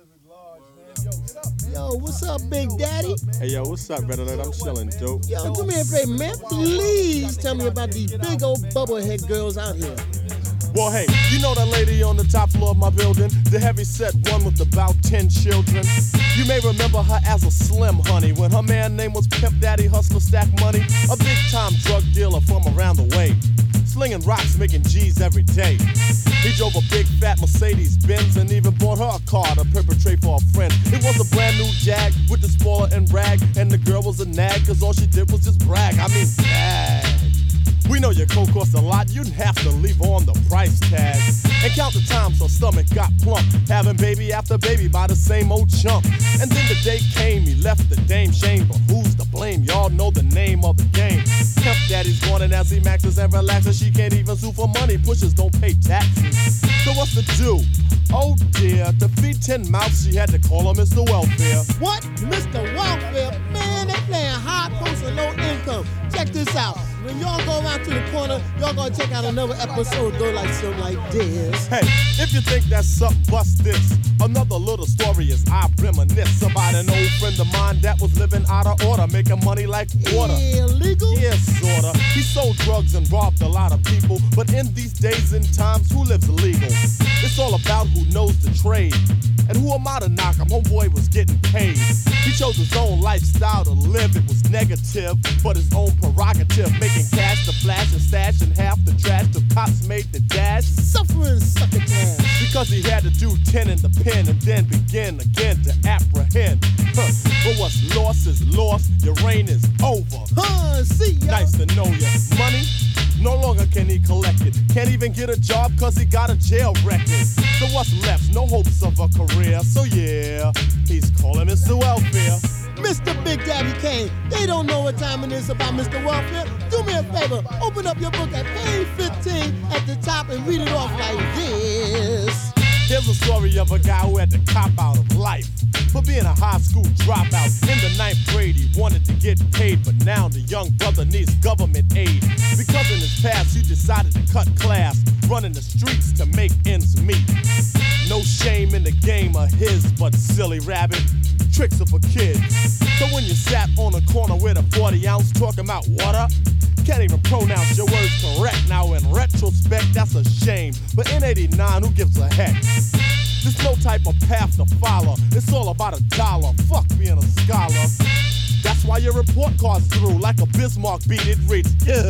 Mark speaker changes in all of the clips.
Speaker 1: Yo, what's up, Big Daddy?
Speaker 2: Hey, yo, what's up, Red Alert? I'm chilling, dope.
Speaker 1: Yo, do me a favor, man. Please tell me about these big old bubblehead girls out here.
Speaker 2: Well, hey, you know that lady on the top floor of my building? The heavy-set one with about 10 children? You may remember her as a slim honey when her man name was Pimp Daddy Hustler Stack Money, a big-time drug dealer from around the way, slinging rocks, making G's every day. He drove a big fat Mercedes Benz and even bought her a car to perpetrate for a friend. It was a brand new Jag with the spoiler and rag, and the girl was a nag cause all she did was just brag. I mean, brag. We know your coat costs a lot, you didn't have to leave on the price tag. And count the times her stomach got plump, having baby after baby by the same old chump. And then the day came, he left the dame shame, but who's to blame? Y'all know the name of the game. Pimp Daddy's wanting as he maxes and relaxes. She can't even sue for money, pushers don't pay taxes. So what's to do? Oh dear, to feed 10 mouths she had to call him Mr. Welfare.
Speaker 1: What? Mr. Welfare? Man, they playing high post and low income. Check this out. When y'all go around to the corner, y'all gonna check out another episode, go like something like this.
Speaker 2: Hey, if you think that's something, bust this. Another little story is I reminisce about an old friend of mine that was living out of order, making money like water.
Speaker 1: Illegal?
Speaker 2: Yeah, sorta. He sold drugs and robbed a lot of people, but in these days and times, who lives illegal? It's all about who knows the trade. And who am I to knock him? Homeboy was getting paid. He chose his own lifestyle to live. It was negative, but his own prerogative. Making cash to flash and stash and half the trash the cops made the dash.
Speaker 1: Suffering succotash.
Speaker 2: Because he had to do 10 in the pen and then begin again to apprehend. But what's lost is lost. Your reign is over.
Speaker 1: See ya.
Speaker 2: Nice to know ya. Money? No longer can he collect it. Can't even get a job cause he got a jail record. So what's left? No hopes of a career. So yeah, he's calling Mr. Welfare.
Speaker 1: Mr. Big Daddy Kane, they don't know what time it is about Mr. Welfare. Do me a favor, open up your book at page 15 at the top and read it off like this.
Speaker 2: Here's a story of a guy who had to cop out of life for being a high school dropout. In the 9th grade, he wanted to get paid, but now the young brother needs government aid. Because in his past, he decided to cut class, running the streets to make ends meet. No shame in the game of his, but silly rabbit, tricks are for kids. So when you sat on a corner with a 40 ounce talking about water, can't even pronounce your words correct. Now in retrospect, that's a shame. But in 89, who gives a heck? There's no type of path to follow. It's all about a dollar. Fuck being a scholar. That's why your report card's through like a Bismarck beat. It reads,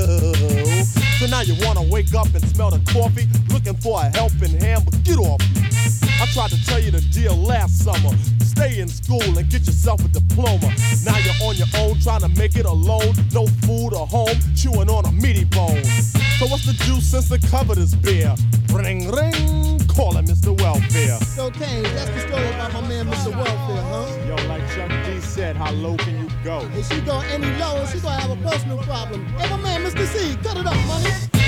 Speaker 2: ew. So now you wanna wake up and smell the coffee, looking for a helping hand, but get off me. I tried to tell you the deal last summer. Stay in school and get yourself a diploma. Now you're on your own, trying to make it alone. No food or home, chewing on a meaty bone. So what's the juice since the cupboard is bare? Ring, ring, call him Mr. Welfare.
Speaker 1: So Kane, that's the story about my man Mr. Welfare, huh?
Speaker 2: Yo, like Chuck D said, how low can you go?
Speaker 1: If she go any lower, she gonna have a personal problem. Hey, my man Mr. C, cut it up, money.